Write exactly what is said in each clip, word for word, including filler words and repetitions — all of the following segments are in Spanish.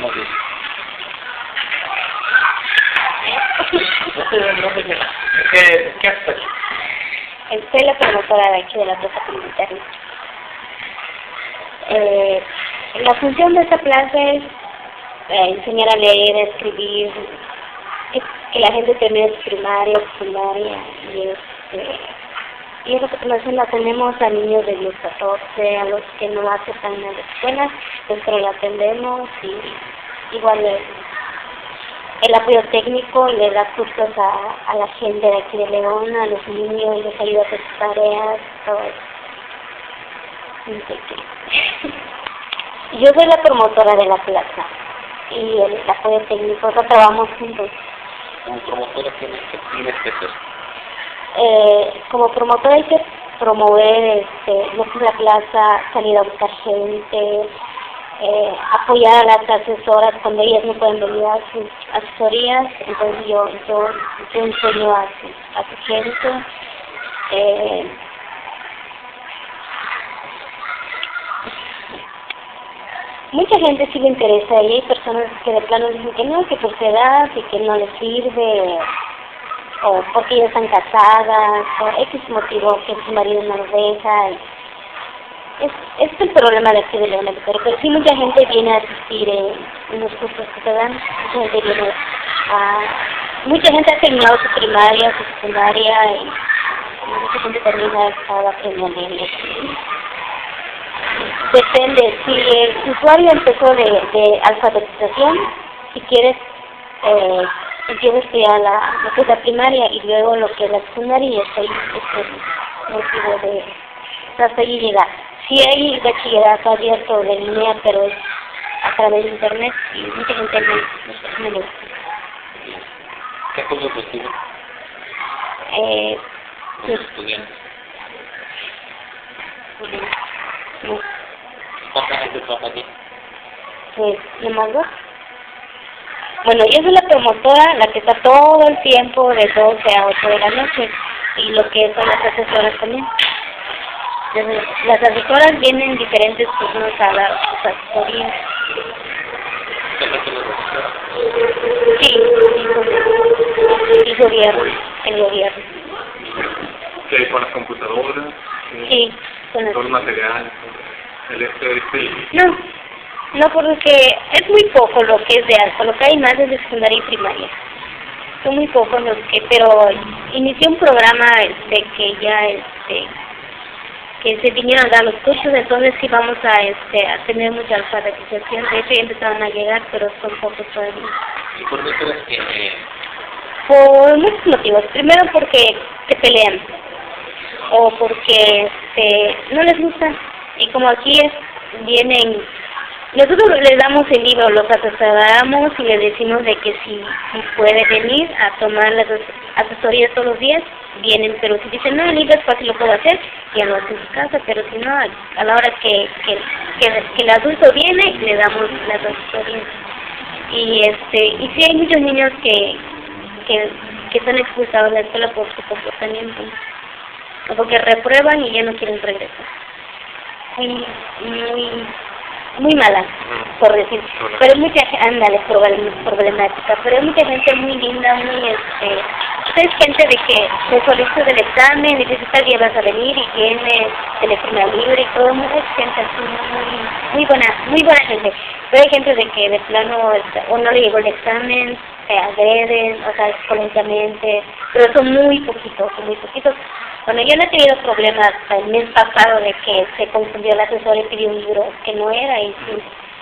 No sé. No sé, no sé qué. ¿Qué, qué haces aquí? Soy la promotora de aquí de la Plaza Comunitaria. Eh, la función de esta plaza es eh, enseñar a leer, a escribir, que, que la gente termine su primaria, secundaria, y este, y es lo que nosotros la tenemos a niños de diez a catorce, a los que no aceptan en la escuela, nosotros la atendemos y igual el, el apoyo técnico y le da cursos a, a la gente de aquí de León, a los niños, les ayuda a hacer sus tareas, todo eso. Yo soy la promotora de la plaza y el apoyo técnico, nosotros trabajamos juntos. Como promotora tienes que tienes que hacer. Eh, como promotora hay que promover este, lo que es la plaza, salir a buscar gente, eh, apoyar a las asesoras cuando ellas no pueden venir a sus asesorías, entonces yo yo, yo enseño a su, a su gente. Eh, Mucha gente sí le interesa y hay personas que de plano dicen que no, que por su edad y que no les sirve, o porque ya están casadas, o X motivo que su marido no los deja. Y es, es el problema de aquí de León, pero, pero sí mucha gente viene a asistir en, en los cursos que se dan, mucha gente viene a... Mucha gente ha terminado su primaria, su secundaria, y mucha gente termina estaba aprendiendo inglés. Depende, si el usuario empezó de, de alfabetización, si quieres, eh, empiezas ya la, lo que es la primaria y luego lo que es la secundaria y hasta ahí es el motivo de, hasta ahí llegar. Si hay bachillerato abierto de línea, pero es a través de internet y mucha gente me lo gusta. ¿Qué cosa recibe? Eh, los sí. Estudiantes. No. ¿Cuánta gente trabaja aquí? Pues, ¿nomás dos? Bueno, yo soy la promotora, la que está todo el tiempo de doce a ocho de la noche, y lo que son las asesoras también. Las asesoras vienen en diferentes turnos a las asesorías. Sí, sí, con el gobierno, el gobierno. ¿Qué, con las computadoras? Sí, con las... Todo el material, el este, este... No, no, porque es muy poco lo que es de alfa, lo que hay más es de secundaria y primaria. Son muy pocos los que, pero inicié un programa este que ya este que se vinieron a dar los cursos, entonces sí vamos a este a tener mucha alfabetización. De hecho ya empezaron a llegar, pero son pocos todavía. ¿Y por qué crees que...? Eh... Por muchos motivos. Primero porque se pelean, o porque este no les gusta, y como aquí es, vienen, nosotros les damos el libro, los asesoramos y les decimos de que si, si puede venir a tomar las asesorías todos los días, vienen, pero si dicen no, el libro es fácil, lo puedo hacer, ya lo hacen en su casa, pero si no, a la hora que, que, que, que el adulto viene, le damos las asesorías. Y este y sí hay muchos niños que, que, que están expulsados de la escuela por su comportamiento, o porque reprueban y ya no quieren regresar. Muy, muy, muy mala, por decir. Pero mucha gente, ándale, problemática, pero hay mucha gente muy linda, muy, este, es gente de que se solicita del examen y dice, tal día vas a venir y viene, se le firma el libro y todo, mucha gente así, muy, muy buena, muy buena gente. Pero hay gente de que de plano, o no le llegó el examen, se agreden, o sea, escolentamente, pero son muy poquitos, son muy poquitos. Bueno, yo no he tenido problemas el mes pasado de que se confundió el asesor y pidió un libro que no era, y sí.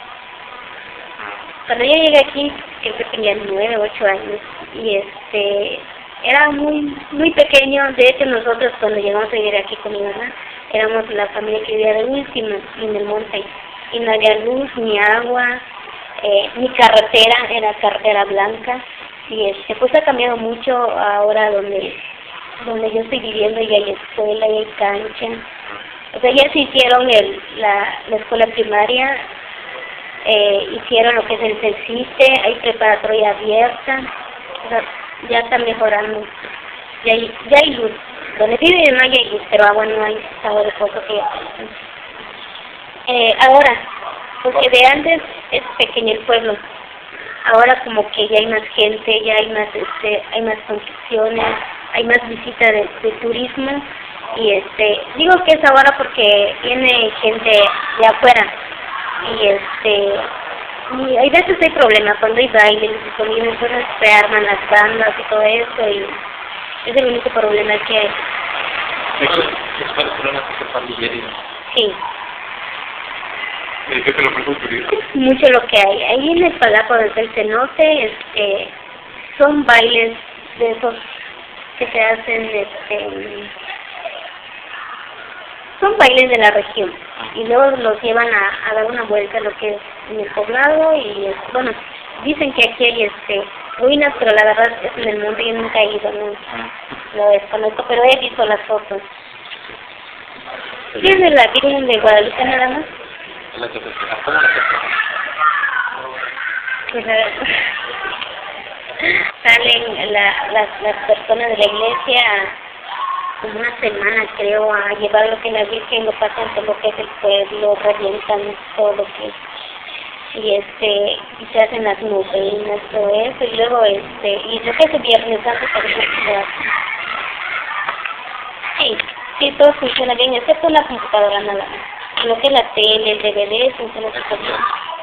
Cuando yo llegué aquí, creo que tenía nueve, ocho años, y este, era muy, muy pequeño. De hecho, nosotros cuando llegamos a vivir aquí con mi mamá, éramos la familia que vivía de última en el monte, y no había luz, ni agua, eh, ni carretera, era carretera blanca, y este, pues ha cambiado mucho ahora donde... donde yo estoy viviendo, y hay escuela y hay cancha. O sea, ya se hicieron el, la, la escuela primaria, eh, hicieron lo que es el CECITE, hay preparatoria abierta, o sea, ya está mejorando. Ya hay, ya hay luz. Donde vive no hay luz, pero agua no hay, agua de pozo que ya. Eh, ahora, porque de antes es pequeño el pueblo. Ahora como que ya hay más gente, ya hay más este, hay más construcciones, hay más visita de, de turismo y este, digo que es ahora porque viene gente de afuera y este, y hay veces hay problemas cuando hay bailes y cuando vienen cosas se arman las bandas y todo eso y es el único problema que hay. Es para problemas que se pandillerismo. Sí. ¿Y qué te lo ofrece el turismo? Es mucho lo que hay. Ahí en el Palapo del Cenote este, son bailes de esos que se hacen, este, son bailes de la región y luego los llevan a, a dar una vuelta a lo que es en el poblado y es, bueno, dicen que aquí hay este ruinas, pero la verdad es en el monte y nunca he ido, no lo desconozco, pero he visto las fotos. ¿Quién es la Virgen de Guadalupe nada más? La que se ¿cómo la que Pues, salen la, las, las personas de la iglesia como una semana creo a llevar lo que la Virgen lo pasan por lo que es el pueblo, revientan todo lo que es y este y se hacen las novenas, todo eso y luego este y lo que es el Viernes Santo también se hace. Sí, sí, todo funciona bien, excepto la computadora nada más. Lo que es la tele, el D V D, funciona súper bien.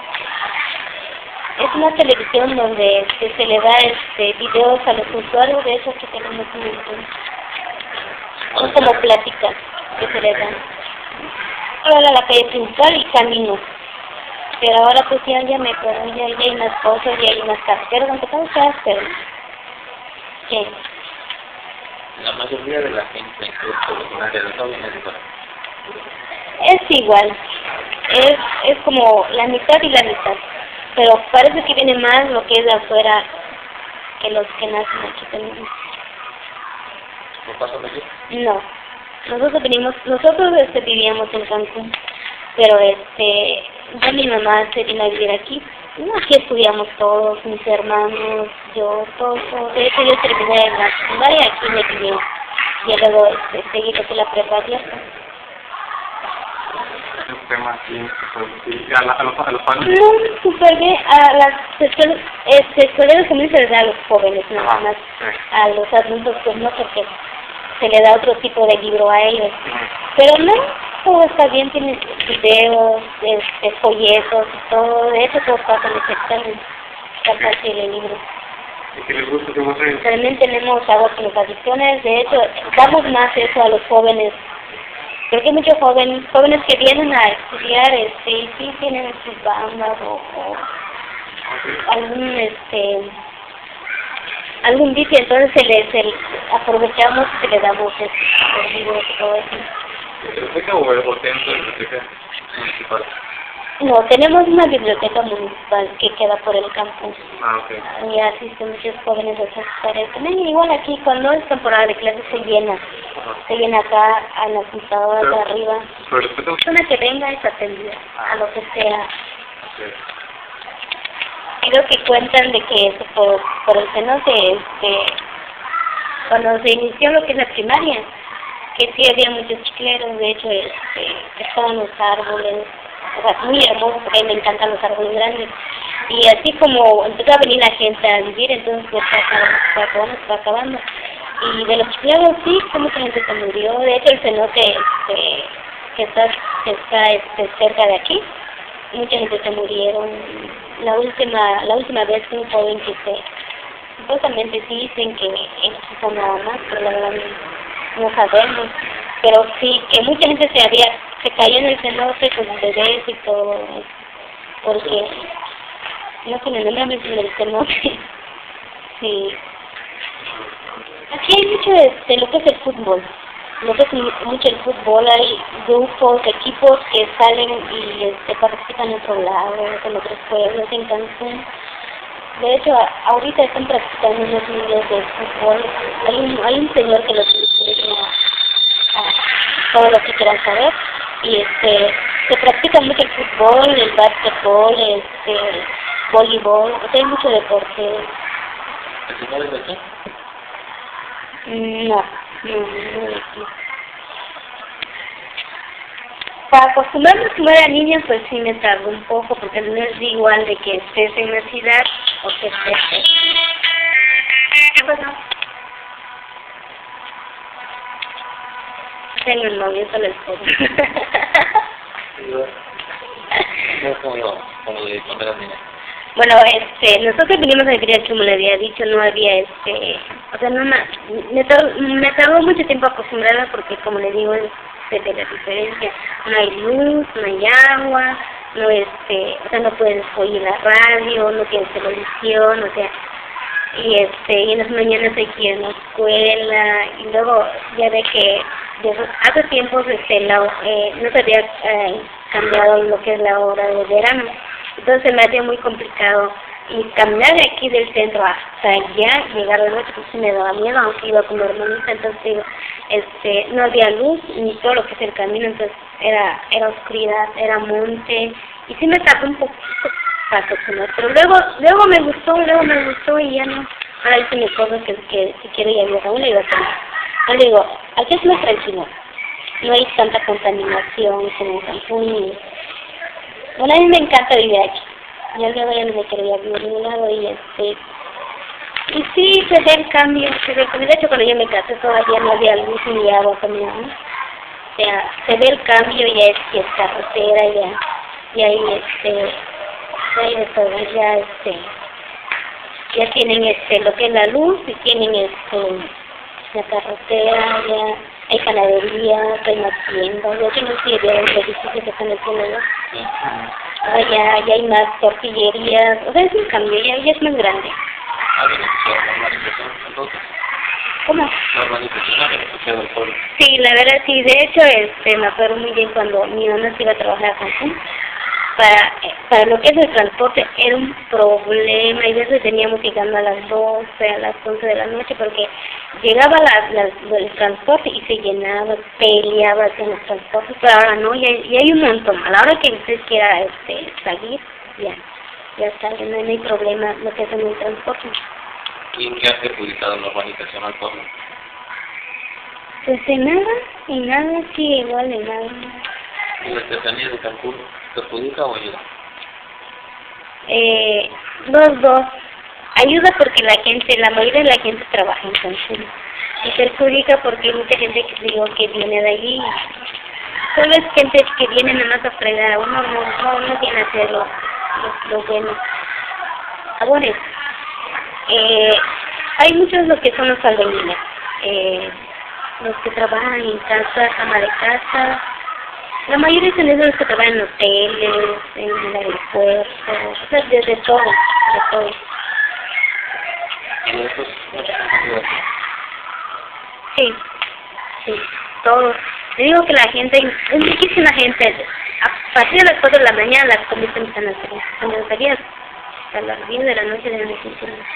Es una televisión donde este, se le da este videos a los usuarios, de hecho que tenemos un montón. Son como pláticas que se le dan. Ahora la calle principal y camino. Pero ahora pues ya, ya me acuerdo, ya, ya hay unas cosas, ya hay unas carteras, aunque todo se hace. ¿Qué? La mayoría de la gente de los no viene de fuera. Es igual, es, es como la mitad y la mitad, pero parece que viene más lo que es de afuera que los que nacen aquí también. ¿No pasa de aquí? No, nosotros venimos, nosotros este, vivíamos en Cancún, pero este, ya mi mamá se vino a vivir aquí. No, aquí estudiamos todos, mis hermanos, yo, todos, todos. De hecho yo terminé en la secundaria aquí me viví y luego este, seguí desde la prepa abierta. Un tema aquí, sí, a, la, a los, a los padres. No, súper bien, a las escuelas, este, escuelas también se les da a los jóvenes, nada Ah, más, sí. a los adultos pues no, porque se le da otro tipo de libro a ellos. Pero no, todo está bien, tiene videos, este, folletos y todo, de hecho todo pasa en ese examen, está fácil el libro. ¿Y qué les gusta que muestren? También tenemos agua con las adicciones, de hecho damos más eso a los jóvenes, porque hay muchos jóvenes, jóvenes que vienen a estudiar, este, y sí tienen sus bandas o, o algún, este, algún vicio, entonces se les, se les aprovechamos y se le damos este, libros y todo eso. ¿Biblioteca o el hotel de biblioteca municipal? No, tenemos una biblioteca municipal que queda por el campus. Ah, ok. Y asisten muchos jóvenes a esas tareas. También igual aquí, cuando es temporada de clases, se llena. Ajá. Se llena acá, a las computadoras de arriba. ¿Pero respeto? La persona que venga es atendida, a lo que sea. Okay. Creo que cuentan de que este, por, por el cenote, este, cuando se inició lo que es la primaria, que sí había muchos chicleros, de hecho este, estaban los árboles, o sea, muy hermosos, porque a mí me encantan los árboles grandes. Y así como empezó a venir la gente a vivir, entonces pues se acabando, se acabando, se acabando. Y de los chicleros sí, que mucha gente se murió, de hecho el cenote este, que está, que está este, cerca de aquí, mucha gente se murieron. La última, la última vez que un joven que se, supuestamente sí dicen que él quiso nada más, pero la verdad no, no sabemos. Pero sí, que mucha gente se había, se cayó en el cenote con bebés y todo, porque no se me nombra en el cenote. Sí. Aquí hay mucho de, de lo que es el fútbol. Lo que es mucho el fútbol, hay grupos, equipos que salen y este, participan en otros lados, en otros pueblos, en Cancún. De hecho, a, ahorita están practicando unos niños de fútbol. Hay un, hay un señor que los enseña a, a todo lo que quieran saber. Y este, se practica mucho el fútbol, el básquetbol, este, voleibol, o sea, hay mucho deporte. ¿El señor es de aquí? No, no, no de aquí. para acostumbrarme a comer a niños, pues sí me tardo un poco, porque no es igual de que estés en la ciudad o que estés... ¿Qué pasó? Tengo el novio, solo el esposo. No es como, como de cuando eras niña. Bueno, este, nosotros vinimos a vivir aquí, como le había dicho, no había, este, o sea, no, me, me, tar, me tardó mucho tiempo acostumbrarme porque, como le digo, es de, de la diferencia, no hay luz, no hay agua, no, este, o sea, no puedes oír la radio, no tienes televisión, o sea, y este, y en las mañanas hay que ir a la escuela, y luego ya ve que desde hace tiempo, este, la, eh, no se había eh, cambiado lo que es la hora de verano. Entonces me hacía muy complicado y caminar de aquí del centro hasta allá, llegar de noche, pues sí me daba miedo, aunque iba con mi hermanita, entonces digo, este, no había luz ni todo lo que es el camino, entonces era, era oscuridad, era monte, y sí me tardó un poquito para acostumbrarme, pero luego, luego me gustó, luego me gustó y ya no, ahora dice mi esposo que, que si quiere ir a viajar, le digo, yo le digo, aquí es muy tranquilo, no hay tanta contaminación como en Cancún. Bueno, a mí me encanta vivir aquí. Yo luego ya no me quería vivir en ningún lado y este... Y sí, se ve el cambio, se ve el cambio. De hecho, cuando yo me casé todavía no había luz ni agua también, ¿no? O sea, se ve el cambio, ya es, ya es carretera, ya... Y ahí, este... Ahí de todo, ya, este... Ya tienen, este, lo que es la luz y tienen, este... La carretera, ya... Hay panadería, hay más tiendas, yo no sé de los edificios que están haciendo, ¿no? Sí. Ahora ya, ya hay más tortillerías, o sea, es un cambio, ya, ya es más grande. ¿Cómo? La urbanización beneficiado al pueblo. Sí, la verdad sí, de hecho, este, me acuerdo muy bien cuando mi mamá se iba a trabajar a Cancún. Para, para lo que es el transporte era un problema, y a veces teníamos que llegar a las doce, a las once de la noche, porque llegaba la, la, el transporte y se llenaba, peleaba en los transportes, pero ahora no, ya, ya hay un montón. A la hora que usted quiera este, salir, ya, ya está, ya no, no hay problema lo que es en el transporte. ¿Y en qué ha perjudicado la urbanización al pueblo? Pues en nada, en nada, sí, igual en nada. ¿Y la artesanía de Cancún perjudica o ayuda? Eh, dos, dos. Ayuda porque la gente, la mayoría de la gente trabaja en Cancún. Y perjudica porque hay mucha gente que digo que viene de allí. Solo es gente que viene nada más a fregar. Uno no, no, no viene a hacer lo, lo, lo bueno. Ahora, eh, hay muchos los que son los albañiles. Eh, los que trabajan en casa, ama de casa. La mayoría son esos los que trabajan en hoteles, en el aeropuerto, o sea, desde todo, de todo. ¿Y eso es mucha gente? Sí, sí, todo. Le digo que la gente, hay muchísima gente, a partir de las cuatro de la mañana las comienzan a hacer, comenzaría hasta las diez de la noche de la noche.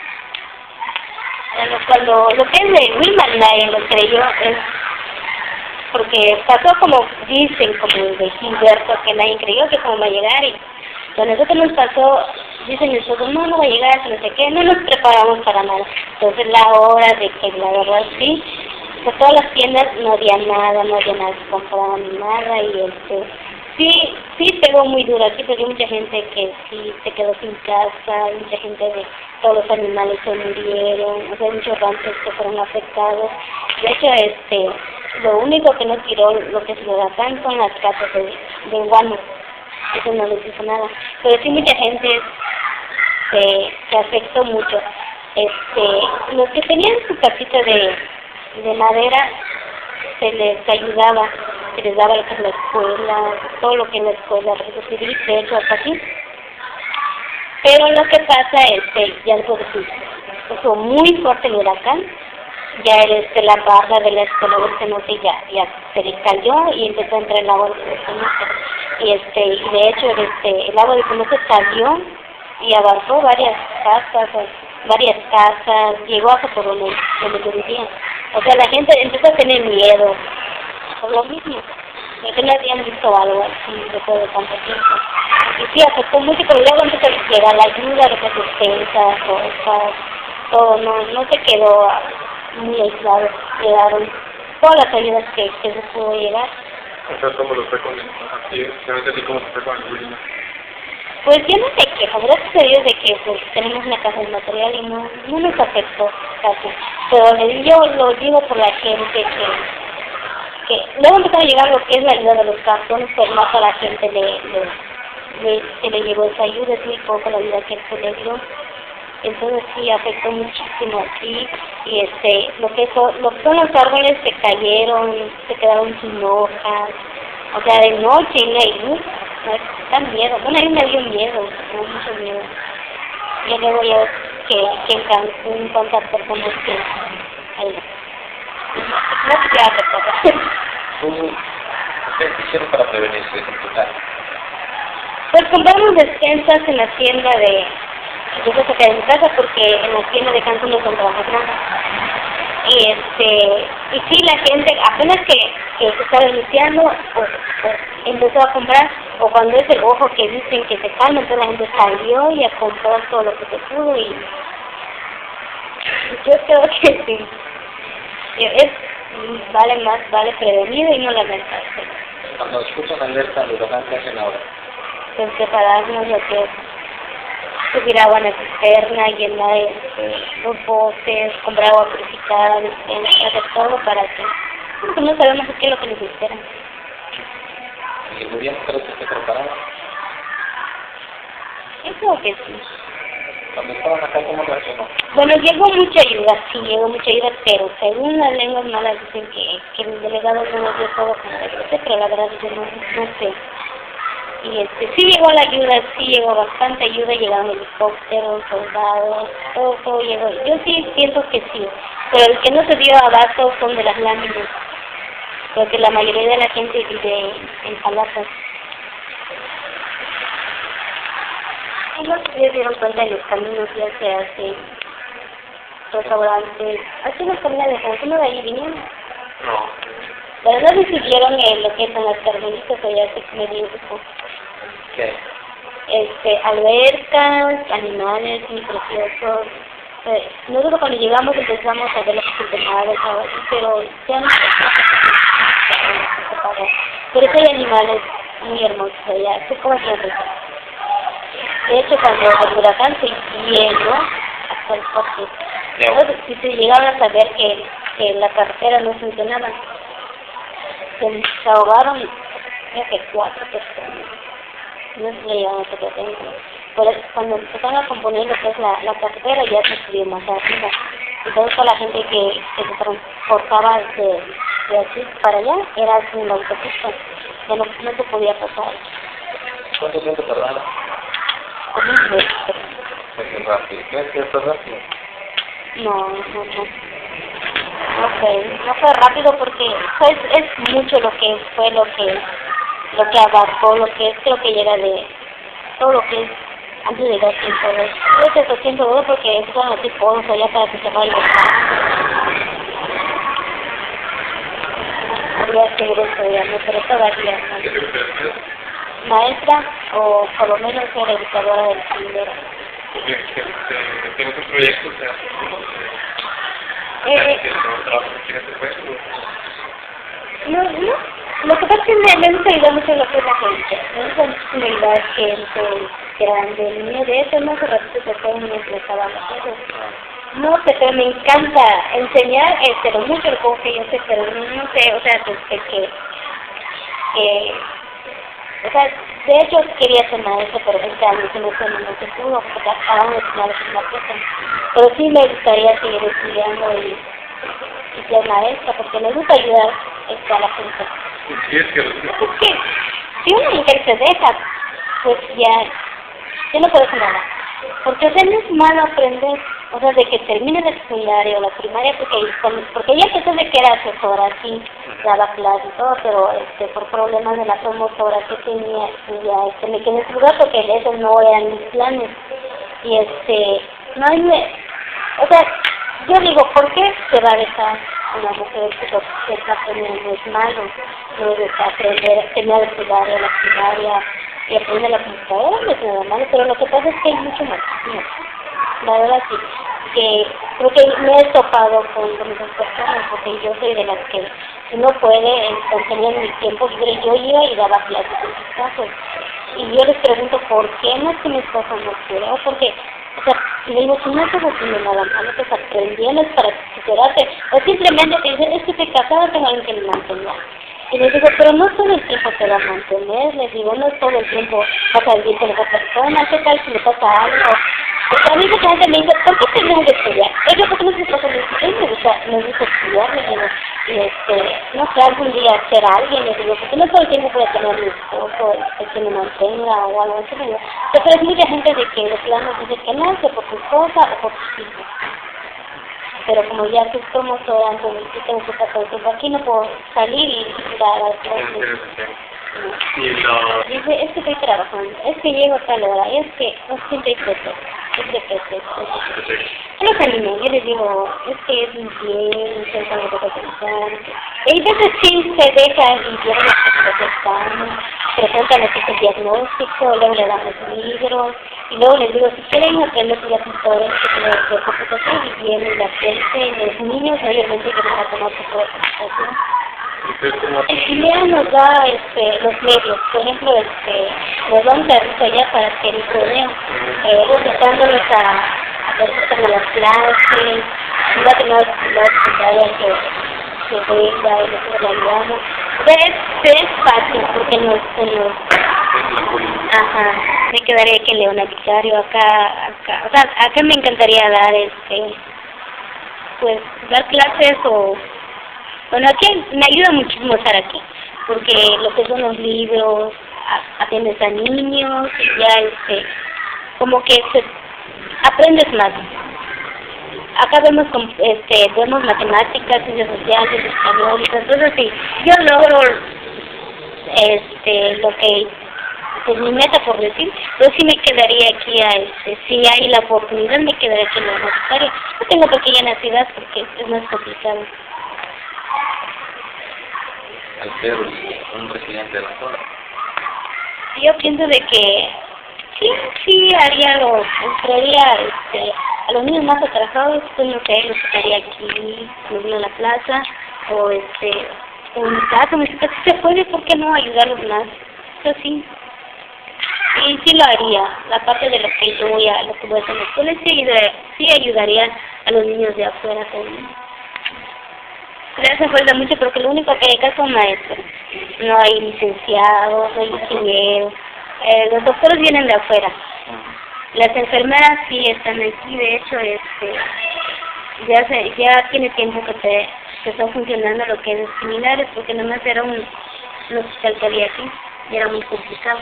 Cuando lo que es de Wilman nadie lo creyó, es porque pasó como dicen, como de Gilberto, que nadie creyó que como va a llegar, y cuando nosotros nos pasó, dicen nosotros, no, no va a llegar, no sé qué, no nos preparamos para nada. Entonces la hora de que la verdad sí, pues todas las tiendas no había nada, no había nada que comprar ni nada, y este, sí, sí pegó muy duro aquí, porque hay mucha gente que sí se quedó sin casa, hay mucha gente de todos los animales se murieron, o sea, muchos ranchos que fueron afectados. De hecho, este, lo único que no tiró lo que es el huracán son las casas de, de guano, eso no les hizo nada. Pero sí mucha gente se, se afectó mucho. Este, los que tenían su casita de, de madera, se les ayudaba, se les daba lo que es la escuela, todo lo que es la escuela, recibir, de hecho, hasta aquí. Pero lo que pasa es que ya después de que fue muy fuerte el huracán, ya este, la barra de la escuela del cenote ya, ya se le cayó y empezó a entrar el agua del cenote. Y este, y de hecho este, el agua del cenote salió y avanzó varias casas, varias casas, llegó hasta por donde, donde yo vivía. O sea, la gente empezó a tener miedo por lo mismo, porque no habían visto algo así después de tanto tiempo. Y sí, afectó mucho, pero luego empezó a llegar la ayuda, las asistencias, cosas, todo, no, no se quedó muy aislado, llegaron todas las ayudas que, que se pudo llegar, Entonces, ¿cómo lo fue con el así? ¿Realmente así cómo se fue con el bullying? Pues yo no sé qué, gracias a Dios de que pues tenemos una casa de material y no, no nos afectó casi. Pero le- yo lo digo por la gente que, que luego empezó a llegar lo que es la ayuda de los cartones, pues más a la gente le, le, le, se le llegó esa ayuda, es muy poco la ayuda que se le dio. Entonces sí afectó muchísimo aquí y este lo que son, lo que son los árboles se cayeron, se quedaron sin hojas, o sea de noche y la luz, no, da miedo, bueno a mí me dio miedo, me dio mucho miedo. Y luego yo que, que en Cancún cuántas personas que ahí no se hace cosas. ¿Qué hicieron para prevenirse en total? Pues compramos despensas en la tienda de yo se saqué de mi casa porque en la tienda de Cancún no encontramos nada. Y este, y sí, la gente apenas que, que se estaba iniciando, pues, pues, empezó a comprar, o cuando es el ojo que dicen que se calma, entonces la gente salió y a comprar todo lo que se pudo y yo creo que sí. Es, vale más, vale prevenir y no lamentarse. Cuando escuchan alerta, ¿lo que hacen ahora? Pues prepararnos lo que es subir agua en la cisterna, llenar este, los botes, comprar agua purificada, despensa, hacer todo para que porque no sabemos qué es lo que nos espera. ¿Y el gobierno cree que se preparaba? Yo creo que sí. Cuando estaban acá, ¿cómo reaccionó? Bueno, llegó mucha ayuda, sí, llegó mucha ayuda, pero según las lenguas malas dicen que, que el delegado no nos dio todo como debe ser, pero la verdad yo no, no sé. Y este, sí llegó la ayuda, sí llegó bastante ayuda, llegaron helicópteros, soldados, todo, todo llegó. Yo sí siento que sí, pero el que no se dio abasto son de las láminas, porque la mayoría de la gente vive en palatas. Ellos se dieron cuenta en los caminos, ya se hacen restaurantes, así los caminos de Cancún, de ahí vinieron. No. La verdad decidieron en lo que son las carmelitas, allá se me dijo. ¿Qué? Este, albercas, animales muy preciosos. Eh, nosotros cuando llegamos empezamos a ver los centenarios, pero ya no pero sí hay animales muy hermosos allá, se come bien rico. De hecho, cuando el huracán se hizo hasta el coche, entonces, si se llegaban a saber que, que la carretera no funcionaba, se ahogaron, creo que cuatro personas. No se le llegaron a saber dentro. Pero cuando empezaron a componer lo que es la, la carretera, ya se subió más arriba. Entonces, toda la gente que, que se transportaba de, de aquí para allá era en la autopista. Ya no, no se podía pasar. ¿Cuánto tiempo tardaron? Como un mes. Muy rápido. ¿Crees que esto es rápido? No, no, no. No fue, no fue rápido porque pues, es mucho lo que fue, lo que lo que abarcó, lo que es, creo que llega de todo lo que es antes de llegar tiempo. Creo que eso siento todo porque es cuando te pones allá para que se vaya. Habría que ir estudiando, pero todavía no. Maestra o por lo menos ser educadora del primero. ¿Tienes un proyecto? O sea, Eh, no, no. Lo que pasa es que me, me gusta ayudar mucho lo que es la gente. Me gusta mucho ayudar a gente grande. El niño de eso, no hace ratito se fue un niño que me estaba haciendo. No sé, pero me encanta enseñar, eh, pero mucho el coge, yo sé, pero no, no sé, o sea, desde que, que, o sea, de hecho quería ser maestra, pero este año se me fue, no se pudo, porque acaban de enseñar una cosa. Pero sí me gustaría seguir estudiando y, y ser maestra, porque me gusta ayudar a la gente. Sí, es que... Es que si una mujer se deja, pues ya, ya no puede hacer nada. Porque o sea, no es malo aprender, o sea, de que termine la secundaria o la primaria, porque, porque ella empezó de que era asesora, sí, daba clases y todo, pero este, por problemas de la promotora que tenía, ya este, me quedé en ese lugar porque esos no eran mis planes. Y este, no hay, o sea, yo digo, ¿por qué se va a dejar una mujer que lo que está aprendiendo es malo? No debe aprender, tener la secundaria, la primaria, y aprende la computadora, no es nada malo, pero lo que pasa es que hay mucho más. La verdad sí, que creo que me he topado con, con esas personas, porque yo soy de las que y no puede, entonces en mi tiempo libre yo iba y daba clases en sus casos. Y yo les pregunto, ¿por qué no es que mi esposa no quiere? O porque, o sea, y le digo, si no estás haciendo nada malo, pues aprendiendo para superarte, o simplemente te dicen, es que estoy casada, tengo alguien que me mantenga. Y les digo, pero no todo el tiempo te va a mantener, les digo, no todo el tiempo vas a vivir con esa persona, ¿qué tal si le pasa algo? Porque a mí mucha gente me dice, ¿por qué tenemos que estudiar? Oye, ¿por qué no se pasa a mí me gusta, me gusta estudiar? Les digo, y este, no sé, algún día ser alguien, les digo, porque no todo el tiempo puede tener mi esposo, el que me mantenga o algo así, les digo. Pero es mucha gente de que de plano dice que no, que por tu esposa o por tus hijos. Pero como ya que somos horas, entonces sí tengo que estar todo el tiempo aquí, no puedo salir y ir a las clases. Dice, es que estoy trabajando, es que llego a tal hora, es que no siempre hay pretexto, siempre pretexto. Yo los animo, yo les digo, es que es bien, ustedes saben lo que pensar. Y a veces sí se deja y vieron las cosas que están, presentan lo que es el diagnóstico, luego le damos libros, y luego les digo, si quieren aprender sus asesores, que de computación y vienen la gente, y los niños obviamente que van a tomar su propia computación. El Chilea nos da este, los medios, por ejemplo, este, nos da un servicio allá para que el rodeo, eh, invitándolos a, a participar en las clases, ayuda que no las secretarias que, que venga y nosotros la ayudamos. Es, es fácil porque nos, nos ajá, me quedaría que Leona Vicario acá, acá, o sea, acá me encantaría dar este, pues, dar clases o bueno, aquí me ayuda muchísimo estar aquí, porque lo que son los libros, atiendes a niños, ya este, como que se, aprendes más. Acá vemos este, vemos matemáticas, ciencias sociales, español, entonces sí, yo logro este, lo que es mi meta por decir, pero sí me quedaría aquí a este, si hay la oportunidad me quedaría aquí en la universitaria. No tengo por qué ir a la ciudad porque es más complicado. Al ser un residente de la zona. Yo pienso de que sí, sí haría lo, entraría este, a los niños más atrasados, pues no sé, los estaría aquí, en la plaza, o este, en mi casa, me dice, si se puede, ¿por qué no ayudarlos más? Eso sí, y sí lo haría, la parte de lo que yo voy a, lo que voy a hacer en la escuela, sí ayudaría, sí ayudaría a los niños de afuera también. Le hace falta mucho porque lo único que hay acá son maestros. No hay licenciados, no hay ingenieros. Eh, los doctores vienen de afuera. Las enfermeras sí están aquí, de hecho, este, ya se, ya tiene tiempo que, te, que están funcionando lo que es similares, porque nomás era un, un hospital que había aquí y era muy complicado.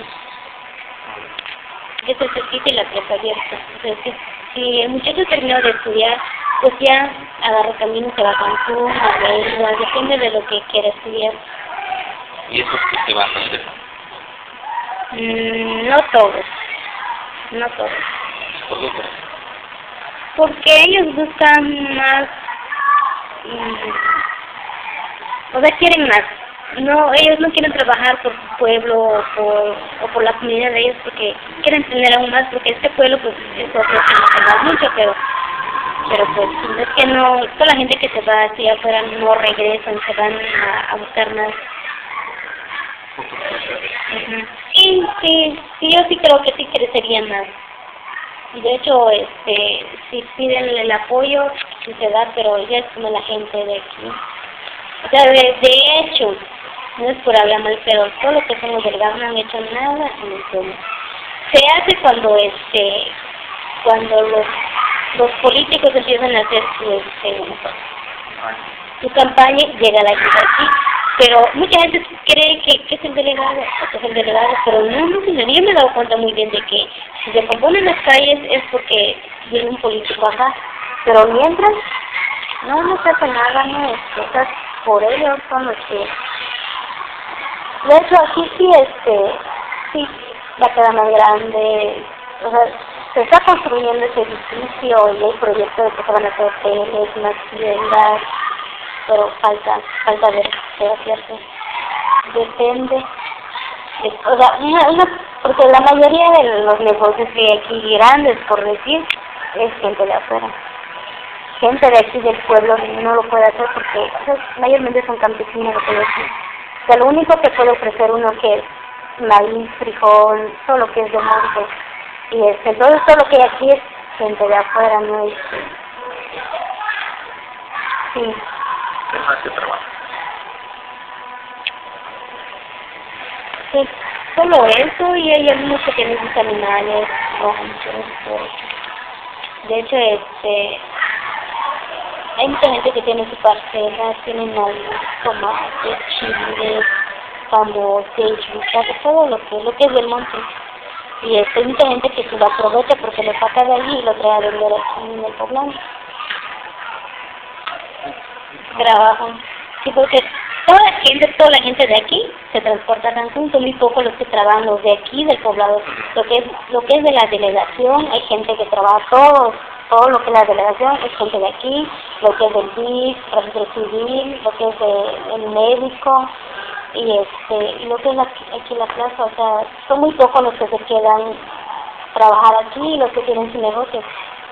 Ya se cerquita y la plaza abierta. Entonces, si el muchacho terminó de estudiar, pues ya agarra camino, se va a Cancún, a Mérida, depende de lo que quiera estudiar. ¿Y esos que se van a hacer? Mm, no todos, no todos. ¿Por qué? Porque ellos buscan más, mm, o sea, quieren más. No, ellos no quieren trabajar por su pueblo o por, o por la comunidad de ellos porque quieren tener aún más, porque este pueblo pues es otro que no da mucho, pero pero pues es que no, toda la gente que se va hacia afuera no regresan, se van a, a buscar más. Uh-huh. Sí, sí, sí, yo sí creo que sí crecería más. Y de hecho, este, si piden el apoyo, sí se da, pero ya es como la gente de aquí. O sea, de, de hecho, no es por hablar mal, pero todo lo que son los delegados no han hecho nada en el pueblo. Se hace cuando, este, cuando los los políticos empiezan a hacer su, este, su campaña, llega la ayuda aquí, pero mucha gente cree que, que es el delegado, que es el delegado, pero no, no, yo me he dado cuenta muy bien de que si se componen las calles es porque viene un político acá, pero mientras, no, no se hace nada, no, cosas por ellos son los que, de hecho aquí sí, este, sí, la queda más grande, o sea, se está construyendo ese edificio y hay proyectos de que se van a hacer hoteles, más tiendas, pero falta, falta ver qué va a hacerse. Depende. De, o sea, una, una, porque la mayoría de los negocios que hay aquí grandes, por decir, es gente de afuera. gente de aquí del pueblo no lo puede hacer porque o sea, mayormente son campesinos lo que yo aquí. O sea, lo único que puede ofrecer uno que es maíz, frijol, todo lo que es de monte. Y este, entonces todo lo que hay aquí es gente de afuera, ¿no? Y, sí. ¿Qué más se trabaja? Pues solo eso, y hay algunos que tienen sus animales, ranchos, de hecho, este, hay mucha gente que tiene su parcela, tienen maíz, tomate, chile, camote, yuca, todo lo que, lo que es del monte. Y este, hay mucha gente que se lo aprovecha porque lo saca de allí y lo trae a vender aquí en el poblado. Trabajan. Sí, porque toda la gente, toda la gente de aquí se transporta a Cancún, son muy pocos los que trabajan, los de aquí del poblado. Lo que es, lo que es de la delegación, hay gente que trabaja todo, todo lo que es la delegación, es gente de aquí, lo que es del D I F, registro civil, lo que es de, el médico, y este, y lo que es la, aquí la plaza, o sea, son muy pocos los que se quedan trabajar aquí, los que tienen su negocio.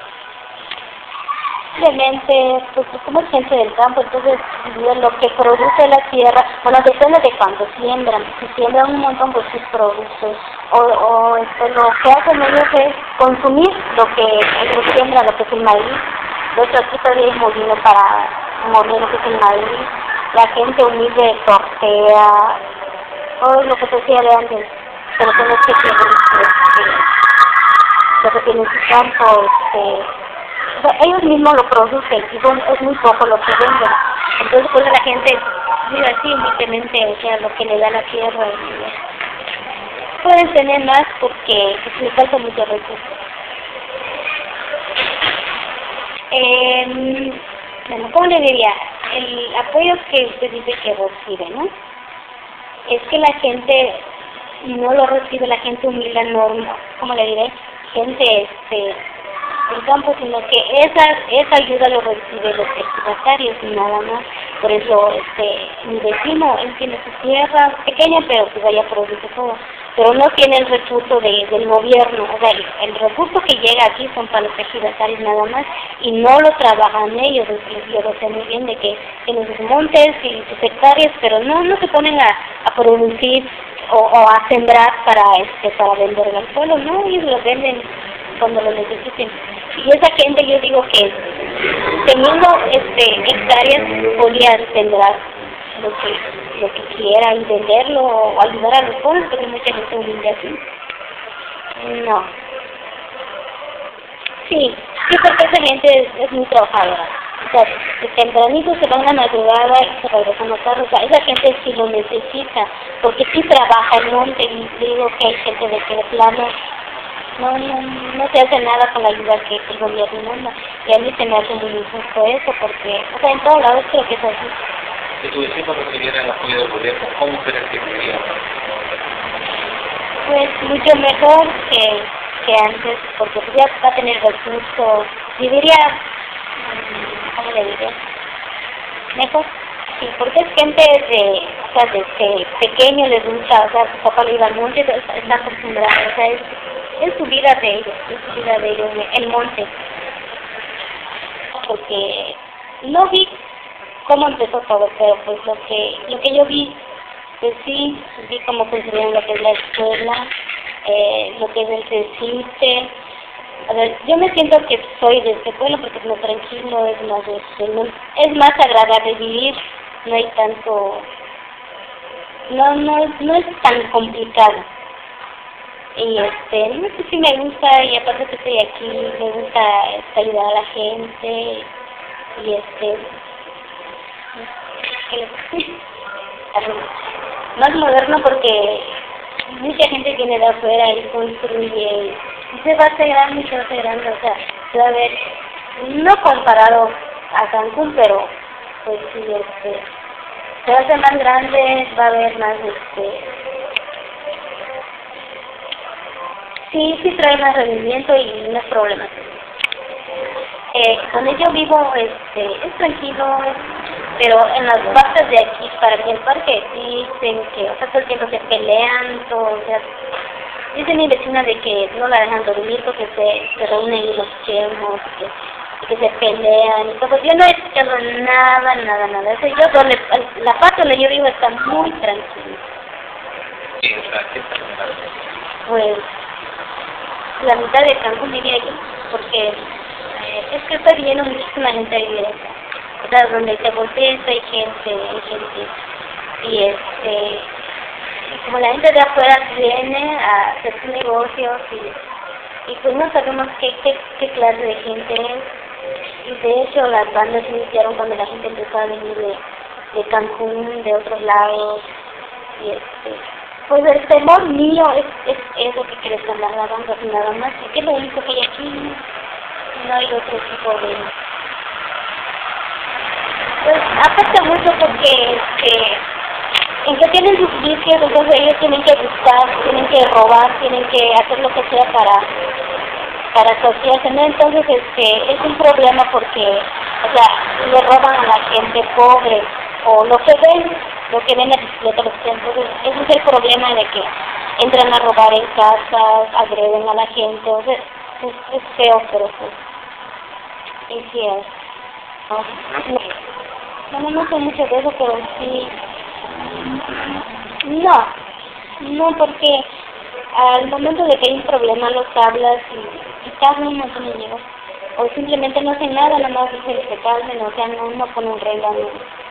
Simplemente, pues como es gente del campo, entonces lo que produce la tierra, bueno, depende de cuánto siembran. Si siembran un montón, pues sí produce. O, o este, lo que hacen ellos es consumir lo que ellos siembran, lo que es el maíz. De hecho, aquí todavía hay molino para moler lo que es el maíz. La gente humilde tortea, todo lo que se hacía de antes. Pero son los que tienen, este, los que tienen su campo, este, o sea, ellos mismos lo producen y son, es muy poco lo que venden. Entonces, pues la gente vive así, humildemente, o sea, lo que le da la tierra. Y pueden tener más porque pues, les falta mucho recursos. Eh, bueno, ¿cómo le diría? El apoyo que usted dice que recibe, ¿no? Es que la gente no lo recibe, la gente humilde, no, ¿cómo le diré? Gente, este... el campo, sino que esa esa ayuda lo recibe los ejidatarios y nada más. Por eso este mi vecino, él tiene su tierra pequeña, pero pues allá produce todo, pero no tiene el recurso de, del gobierno. O sea, el, el recurso que llega aquí son para los ejidatarios nada más, y no lo trabajan ellos. Yo lo sé muy bien de que tienen sus montes y sus hectáreas, pero no no se ponen a, a producir o, o a sembrar para este para vender al pueblo, no, ellos lo venden cuando lo necesiten. Y esa gente, yo digo que teniendo este hectáreas podía sembrar lo que lo que quiera y venderlo o ayudar a los pobres, porque mucha gente humilde así. No. Sí, sí, porque esa gente es, es muy trabajadora. O sea, de tempranito se van a la madrugada y se regresan a tarde. O sea, esa gente sí lo necesita, porque sí trabaja el monte, y digo que hay gente de que de plano no, no, no se hace nada con la ayuda que el gobierno manda. Y a mí se me hace muy injusto eso, porque, o sea, en todos lados creo que es así. Si tu vecino recibiera el apoyo del gobierno, ¿cómo crees que sería? Pues mucho mejor que, que antes, porque pues ya va a tener recursos, y diría, ¿cómo le diré? Mejor. Sí, porque es gente de, o sea, desde pequeño les gusta, o sea, su papá le iba al monte, está acostumbrado, o sea, es, es su vida de ellos, es su vida de ellos, el monte. Porque no vi cómo empezó todo, pero pues lo que lo que yo vi, pues sí, vi cómo construyeron lo que es la escuela, eh, lo que es el CECITE. A ver, yo me siento que soy de este pueblo porque es más tranquilo, es más, este, es más agradable vivir, no hay tanto, no, no, no es tan complicado. Y este, no sé si me gusta, y aparte que estoy aquí, me gusta este, ayudar a la gente, y este, más moderno porque mucha gente viene de afuera y construye, y se va a hacer grande y se va a hacer grande, o sea, se va a ver, no comparado a Cancún, pero pues sí, este, se va a hacer más grande, va a haber más, este, sí, sí trae más rendimiento y más problemas. Eh, donde yo vivo, este, es tranquilo, pero en las partes de aquí, para mí el parque, dicen que, o sea, todo el tiempo se pelean, todo, o sea, dice mi vecina de que no la dejan dormir porque se, se reúnen y los chemos, que, que se pelean y todo. Yo no he escuchado nada, nada, nada. Eso yo donde, la parte donde yo vivo está muy tranquila. Sí, o sea, ¿qué está pasando? Pues la mitad de Cancún diría yo, porque eh, es que está viniendo muchísima gente a vivir acá. O sea, donde te voltees hay gente, hay gente. Y este, y como la gente de afuera viene a hacer sus negocios y, y pues no sabemos qué, qué, qué clase de gente es. Y de hecho las bandas se iniciaron cuando la gente empezó a venir de, de Cancún, de otros lados. Y este, pues el temor mío es, es eso que crezcan las bandas y nada más. Y que es lo único que hay aquí, no hay otro tipo de... Pues afecta mucho porque este, en que tienen sus vicios, entonces ellos tienen que buscar, tienen que robar, tienen que hacer lo que sea para para asociarse, ¿no? Entonces este es un problema porque, o sea, le roban a la gente pobre o lo que ven, lo que ven en la bicicleta, lo que entonces ese es el problema de que entran a robar en casas, agreden a la gente, o sea, es, es feo, pero pues, y sí es. No, no, no sé mucho de eso, pero sí. No, no, porque al momento de que hay un problema los hablas y, y tardan un montón en llegar. O simplemente no hacen nada, nada más dicen que calmen, o sea, no, no ponen regla. No.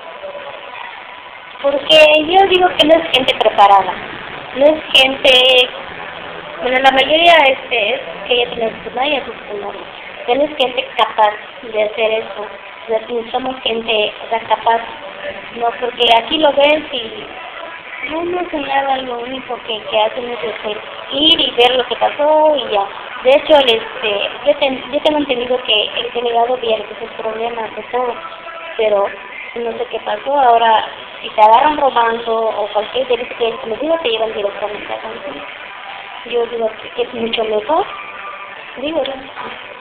Porque yo digo que no es gente preparada, no es gente, bueno, la mayoría este, es que ya tiene su madre y su secundaria. No es gente capaz de hacer eso. No somos gente, o sea, capaz, no, porque aquí lo ves y no, no hacen nada, lo único que, que hacen es este, ir y ver lo que pasó y ya. De hecho, este, yo, ten, yo tengo entendido que el delegado viene, que es el problema de todo, pero no sé qué pasó. Ahora, si te agarran robando o cualquier delito que hayas cometido, te llevan directamente a Cancún. Yo digo que es mucho mejor, digo, ¿no?